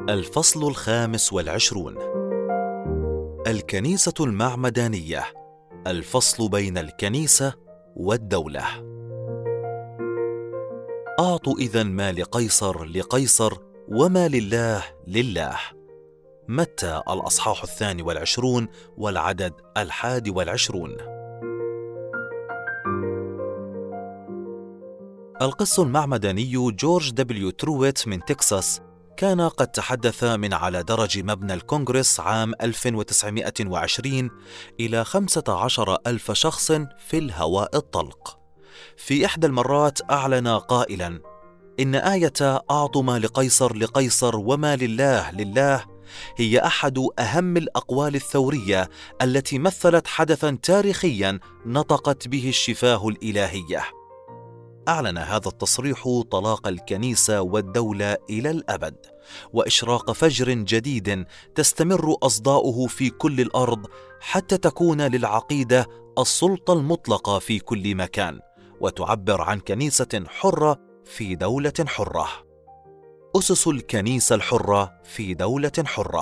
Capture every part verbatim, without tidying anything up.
الفصل الخامس والعشرون: الكنيسة المعمدانية، الفصل بين الكنيسة والدولة. أعطوا إذن ما لقيصر لقيصر وما لله لله. متى الأصحاح الثاني والعشرون والعدد الحادي والعشرون. القس المعمداني جورج دبليو ترويت من تكساس كان قد تحدث من على درج مبنى الكونغرس عام ألف وتسعمائة وعشرين إلى خمسة عشر ألف شخص في الهواء الطلق. في إحدى المرات أعلن قائلا: إن آية أعطوا ما لقيصر لقيصر وما لله لله هي أحد أهم الأقوال الثورية التي مثلت حدثا تاريخيا نطقت به الشفاه الإلهية. أعلن هذا التصريح طلاق الكنيسة والدولة إلى الأبد، وإشراق فجر جديد تستمر أصداؤه في كل الأرض حتى تكون للعقيدة السلطة المطلقة في كل مكان، وتعبر عن كنيسة حرة في دولة حرة. أسس الكنيسة الحرة في دولة حرة.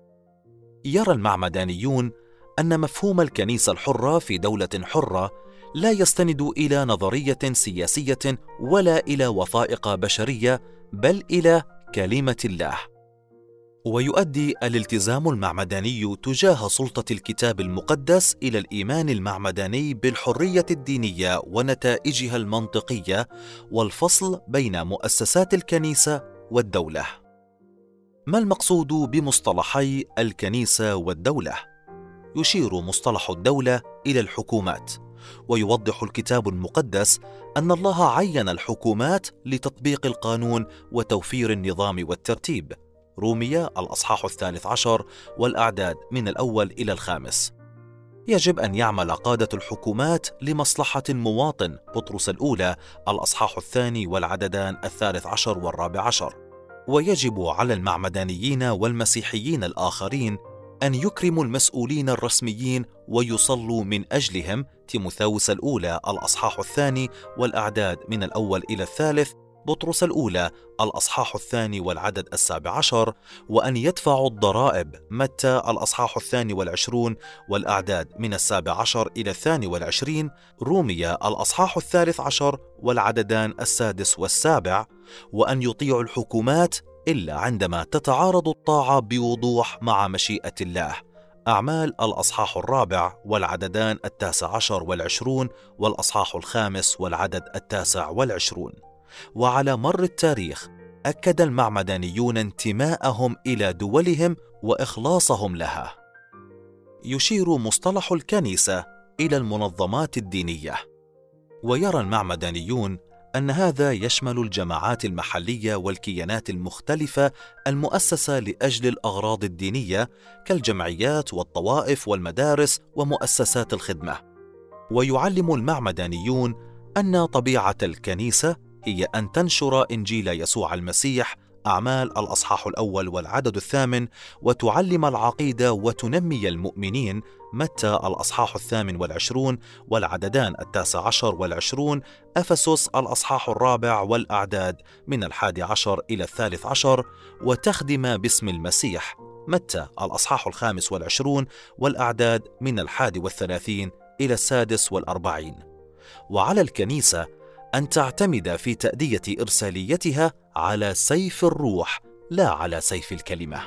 يرى المعمدانيون أن مفهوم الكنيسة الحرة في دولة حرة لا يستند إلى نظرية سياسية ولا إلى وثائق بشرية، بل إلى كلمة الله. ويؤدي الالتزام المعمداني تجاه سلطة الكتاب المقدس إلى الإيمان المعمداني بالحرية الدينية ونتائجها المنطقية، والفصل بين مؤسسات الكنيسة والدولة. ما المقصود بمصطلحي الكنيسة والدولة؟ يشير مصطلح الدولة إلى الحكومات، ويوضح الكتاب المقدس أن الله عين الحكومات لتطبيق القانون وتوفير النظام والترتيب. رومية الأصحاح الثالث عشر والأعداد من الأول إلى الخامس. يجب أن يعمل قادة الحكومات لمصلحة المواطن. بطرس الأولى الأصحاح الثاني والعددان الثالث عشر والرابع عشر. ويجب على المعمدانيين والمسيحيين الآخرين أن يكرموا المسؤولين الرسميين ويصلوا من أجلهم. تيموثاوس الأولى الأصحاح الثاني والأعداد من الأول إلى الثالث. بطرس الأولى الأصحاح الثاني والعدد السابع عشر. وأن يدفعوا الضرائب. متى الأصحاح الثاني والعشرون والأعداد من السابع عشر إلى الثاني والعشرين. رومية الأصحاح الثالث عشر والعددان السادس والسابع. وأن يطيعوا الحكومات إلا عندما تتعارض الطاعة بوضوح مع مشيئة الله. أعمال الأصحاح الرابع والعددان التاسع عشر والعشرون والأصحاح الخامس والعدد التاسع والعشرون. وعلى مر التاريخ أكد المعمدانيون انتماءهم إلى دولهم وإخلاصهم لها. يشير مصطلح الكنيسة إلى المنظمات الدينية، ويرى المعمدانيون أن هذا يشمل الجماعات المحلية والكيانات المختلفة المؤسسة لأجل الأغراض الدينية كالجمعيات والطوائف والمدارس ومؤسسات الخدمة. ويعلم المعمدانيون أن طبيعة الكنيسة هي أن تنشر إنجيل يسوع المسيح. أعمال الأصحاح الأول والعدد الثامن. وتعلم العقيدة وتنمي المؤمنين. متى الأصحاح الثامن والعشرون والعددان التاسع عشر والعشرون. أفسس الأصحاح الرابع والأعداد من الحادي عشر إلى الثالث عشر. وتخدم باسم المسيح. متى الأصحاح الخامس والعشرون والأعداد من الحادي والثلاثين إلى السادس والأربعين. وعلى الكنيسة أن تعتمد في تأدية إرساليتها على سيف الروح لا على سيف الكلمة.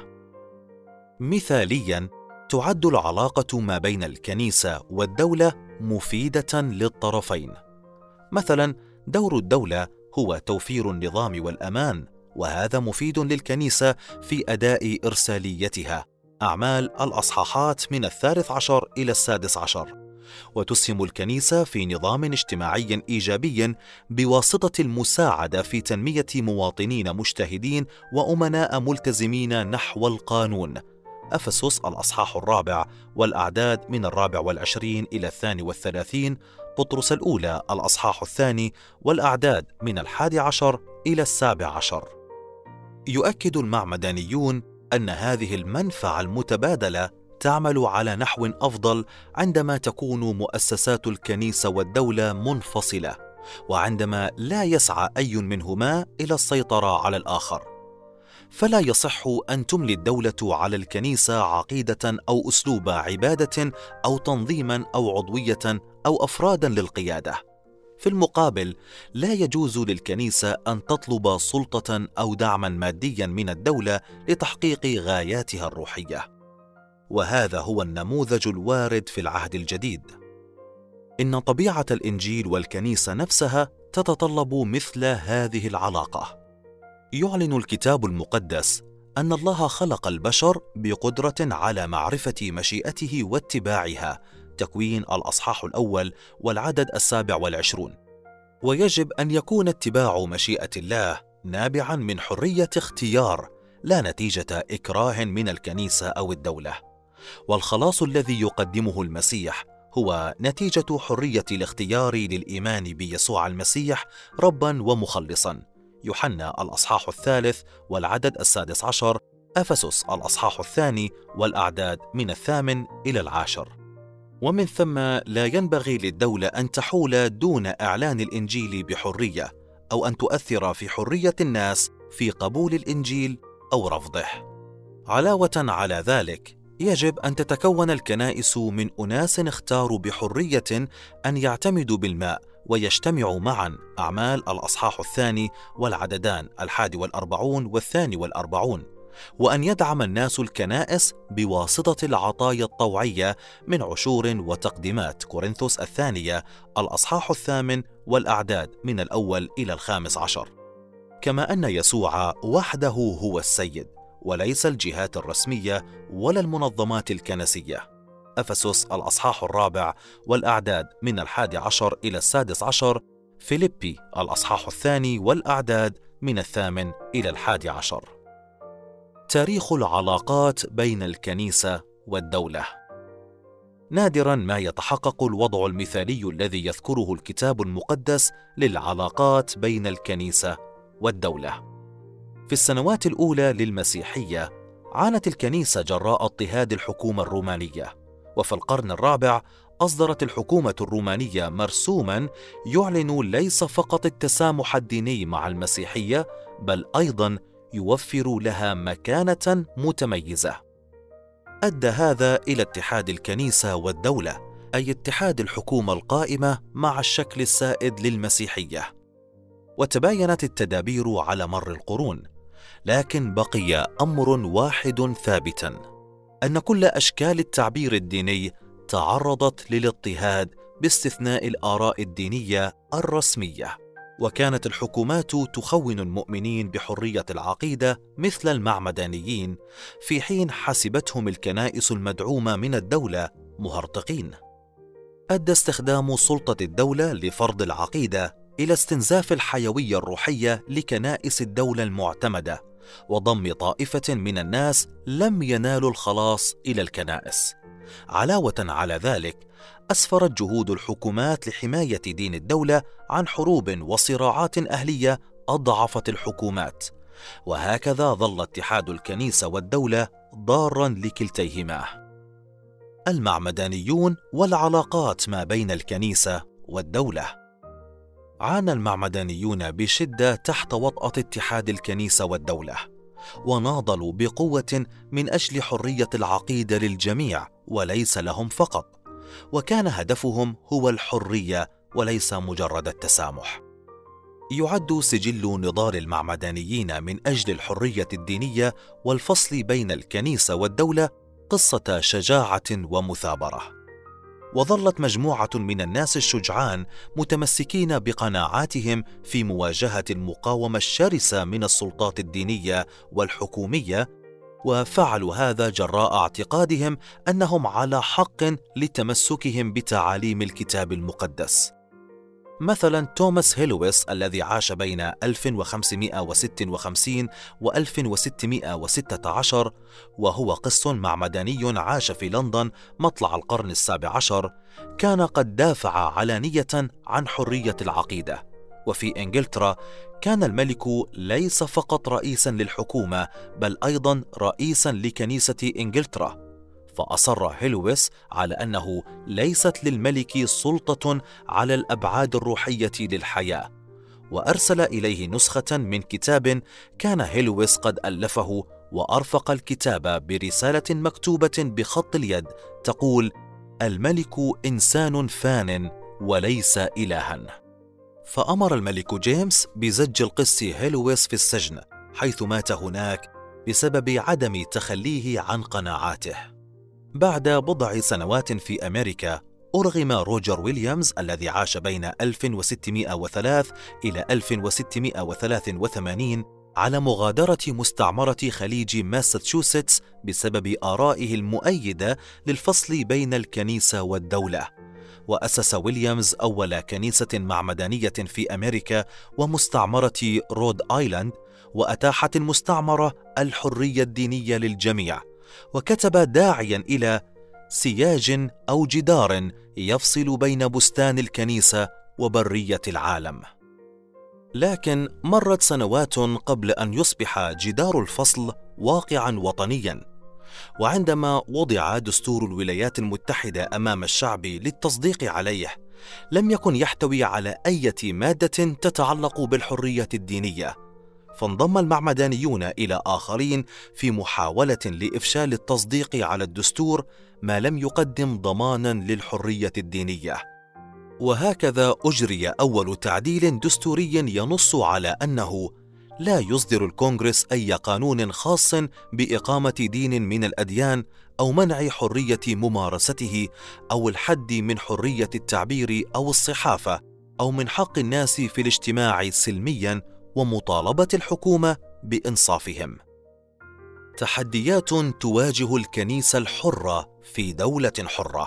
مثالياً، تعد العلاقة ما بين الكنيسة والدولة مفيدة للطرفين. مثلاً، دور الدولة هو توفير النظام والأمان، وهذا مفيد للكنيسة في أداء إرساليتها. أعمال الأصحاحات من الثالث عشر إلى السادس عشر. وتسهم الكنيسة في نظام اجتماعي إيجابي بواسطة المساعدة في تنمية مواطنين مجتهدين وأمناء ملتزمين نحو القانون. أفسس الأصحاح الرابع والأعداد من الرابع والعشرين إلى الثاني والثلاثين. بطرس الأولى الأصحاح الثاني والأعداد من الحادي عشر إلى السابع عشر. يؤكد المعمدانيون أن هذه المنفعة المتبادلة تعمل على نحو أفضل عندما تكون مؤسسات الكنيسة والدولة منفصلة، وعندما لا يسعى أي منهما إلى السيطرة على الآخر. فلا يصح أن تملي الدولة على الكنيسة عقيدة أو أسلوب عبادة أو تنظيما أو عضوية أو أفرادا للقيادة. في المقابل، لا يجوز للكنيسة أن تطلب سلطة أو دعما ماديا من الدولة لتحقيق غاياتها الروحية. وهذا هو النموذج الوارد في العهد الجديد. إن طبيعة الإنجيل والكنيسة نفسها تتطلب مثل هذه العلاقة. يعلن الكتاب المقدس أن الله خلق البشر بقدرة على معرفة مشيئته واتباعها، تكوين الأصحاح الأول والعدد السابع والعشرون. ويجب أن يكون اتباع مشيئة الله نابعا من حرية اختيار، لا نتيجة إكراه من الكنيسة أو الدولة. والخلاص الذي يقدمه المسيح هو نتيجة حرية الاختيار للإيمان بيسوع المسيح ربا ومخلصا. يوحنا الأصحاح الثالث والعدد السادس عشر، أفسس الأصحاح الثاني والأعداد من الثامن إلى العاشر. ومن ثم لا ينبغي للدولة أن تحول دون إعلان الإنجيل بحرية، أو أن تؤثر في حرية الناس في قبول الإنجيل أو رفضه. علاوة على ذلك، يجب أن تتكون الكنائس من أناس اختاروا بحرية أن يعتمدوا بالماء ويجتمعوا معا، أعمال الأصحاح الثاني والعددان الحادي والأربعون والثاني والأربعون، وأن يدعم الناس الكنائس بواسطة العطايا الطوعية من عشور وتقديمات. كورنثوس الثانية الأصحاح الثامن والأعداد من الأول إلى الخامس عشر. كما أن يسوع وحده هو السيد، وليس الجهات الرسمية ولا المنظمات الكنسية. أفسس الأصحاح الرابع والأعداد من الحادي عشر إلى السادس عشر، فيليبي الأصحاح الثاني والأعداد من الثامن إلى الحادي عشر. تاريخ العلاقات بين الكنيسة والدولة. نادرا ما يتحقق الوضع المثالي الذي يذكره الكتاب المقدس للعلاقات بين الكنيسة والدولة. في السنوات الأولى للمسيحية عانت الكنيسة جراء اضطهاد الحكومة الرومانية، وفي القرن الرابع أصدرت الحكومة الرومانية مرسوما يعلن ليس فقط التسامح الديني مع المسيحية، بل أيضا يوفر لها مكانة متميزة. أدى هذا إلى اتحاد الكنيسة والدولة، أي اتحاد الحكومة القائمة مع الشكل السائد للمسيحية. وتباينت التدابير على مر القرون، لكن بقي أمر واحد ثابتا، أن كل أشكال التعبير الديني تعرضت للاضطهاد باستثناء الآراء الدينية الرسمية. وكانت الحكومات تخون المؤمنين بحرية العقيدة مثل المعمدانيين، في حين حسبتهم الكنائس المدعومة من الدولة مهرطقين. أدى استخدام سلطة الدولة لفرض العقيدة إلى استنزاف الحيوية الروحية لكنائس الدولة المعتمدة، وضم طائفة من الناس لم ينالوا الخلاص إلى الكنائس. علاوة على ذلك، أسفرت جهود الحكومات لحماية دين الدولة عن حروب وصراعات أهلية أضعفت الحكومات، وهكذا ظل اتحاد الكنيسة والدولة ضارا لكلتيهما. المعمدانيون والعلاقات ما بين الكنيسة والدولة. عانى المعمدانيون بشدة تحت وطأة اتحاد الكنيسة والدولة، وناضلوا بقوة من أجل حرية العقيدة للجميع وليس لهم فقط، وكان هدفهم هو الحرية وليس مجرد التسامح. يعد سجل نضال المعمدانيين من أجل الحرية الدينية والفصل بين الكنيسة والدولة قصة شجاعة ومثابرة. وظلت مجموعة من الناس الشجعان متمسكين بقناعاتهم في مواجهة المقاومة الشرسة من السلطات الدينية والحكومية، وفعلوا هذا جراء اعتقادهم أنهم على حق لتمسكهم بتعاليم الكتاب المقدس. مثلا توماس هيلويس الذي عاش بين ألف وخمسمائة وستة وخمسين و ألف وستمائة وستة عشر، وهو قس معمداني عاش في لندن مطلع القرن السابع عشر، كان قد دافع علانية عن حرية العقيدة. وفي إنجلترا كان الملك ليس فقط رئيسا للحكومة بل أيضا رئيسا لكنيسة إنجلترا، فأصر هيلويس على أنه ليست للملك سلطة على الأبعاد الروحية للحياة، وأرسل إليه نسخة من كتاب كان هيلويس قد ألفه، وأرفق الكتاب برسالة مكتوبة بخط اليد تقول: الملك إنسان فان وليس إلها. فأمر الملك جيمس بزج القس هيلويس في السجن، حيث مات هناك بسبب عدم تخليه عن قناعاته. بعد بضع سنوات في أمريكا، أرغم روجر ويليامز الذي عاش بين ألف وستمائة وثلاثة إلى ألف وستمائة وثلاثة وثمانين على مغادرة مستعمرة خليج ماساتشوستس بسبب آرائه المؤيدة للفصل بين الكنيسة والدولة. وأسس ويليامز أول كنيسة معمدانية في أمريكا ومستعمرة رود آيلاند، وأتاحت المستعمرة الحرية الدينية للجميع، وكتب داعيا إلى سياج أو جدار يفصل بين بستان الكنيسة وبرية العالم. لكن مرت سنوات قبل أن يصبح جدار الفصل واقعا وطنيا، وعندما وضع دستور الولايات المتحدة أمام الشعب للتصديق عليه، لم يكن يحتوي على أي مادة تتعلق بالحرية الدينية، فانضم المعمدانيون إلى آخرين في محاولة لإفشال التصديق على الدستور، ما لم يقدم ضمانا للحرية الدينية. وهكذا أجري أول تعديل دستوري ينص على أنه لا يصدر الكونغرس أي قانون خاص بإقامة دين من الأديان أو منع حرية ممارسته أو الحد من حرية التعبير أو الصحافة أو من حق الناس في الاجتماع سلميا، ومطالبة الحكومة بإنصافهم. تحديات تواجه الكنيسة الحرة في دولة حرة.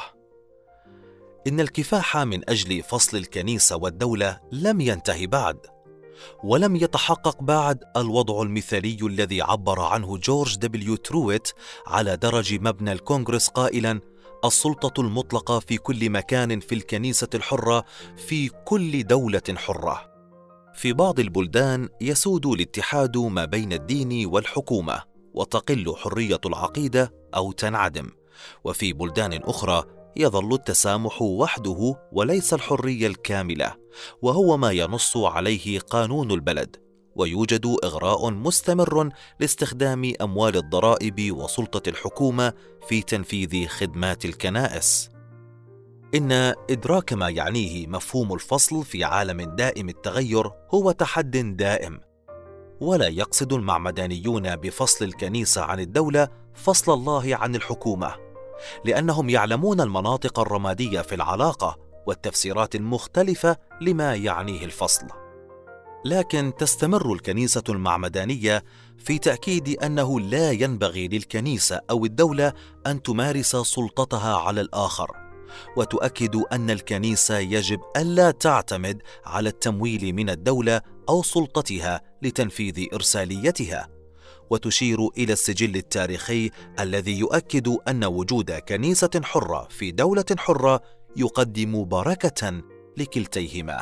إن الكفاح من أجل فصل الكنيسة والدولة لم ينتهي بعد، ولم يتحقق بعد الوضع المثالي الذي عبر عنه جورج دبليو ترويت على درج مبنى الكونغرس قائلا: السلطة المطلقة في كل مكان في الكنيسة الحرة في كل دولة حرة. في بعض البلدان يسود الاتحاد ما بين الدين والحكومة، وتقل حرية العقيدة أو تنعدم، وفي بلدان أخرى يظل التسامح وحده وليس الحرية الكاملة، وهو ما ينص عليه قانون البلد، ويوجد إغراء مستمر لاستخدام أموال الضرائب وسلطة الحكومة في تنفيذ خدمات الكنائس. إن إدراك ما يعنيه مفهوم الفصل في عالم دائم التغير هو تحد دائم، ولا يقصد المعمدانيون بفصل الكنيسة عن الدولة فصل الله عن الحكومة، لأنهم يعلمون المناطق الرمادية في العلاقة والتفسيرات المختلفة لما يعنيه الفصل. لكن تستمر الكنيسة المعمدانية في تأكيد أنه لا ينبغي للكنيسة أو الدولة أن تمارس سلطتها على الآخر، وتؤكد أن الكنيسة يجب ألا تعتمد على التمويل من الدولة أو سلطتها لتنفيذ إرساليتها، وتشير إلى السجل التاريخي الذي يؤكد أن وجود كنيسة حرة في دولة حرة يقدم بركة لكلتيهما.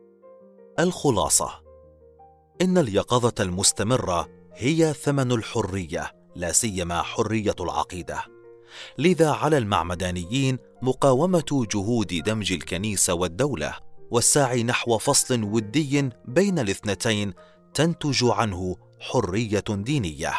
الخلاصة: إن اليقظة المستمرة هي ثمن الحرية، لا سيما حرية العقيدة. لذا على المعمدانيين مقاومة جهود دمج الكنيسة والدولة، والسعي نحو فصل ودي بين الاثنتين تنتج عنه حرية دينية.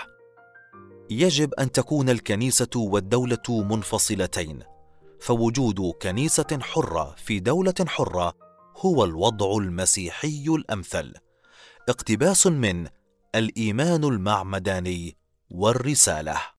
يجب أن تكون الكنيسة والدولة منفصلتين، فوجود كنيسة حرة في دولة حرة هو الوضع المسيحي الأمثل، اقتباس من الإيمان المعمداني والرسالة.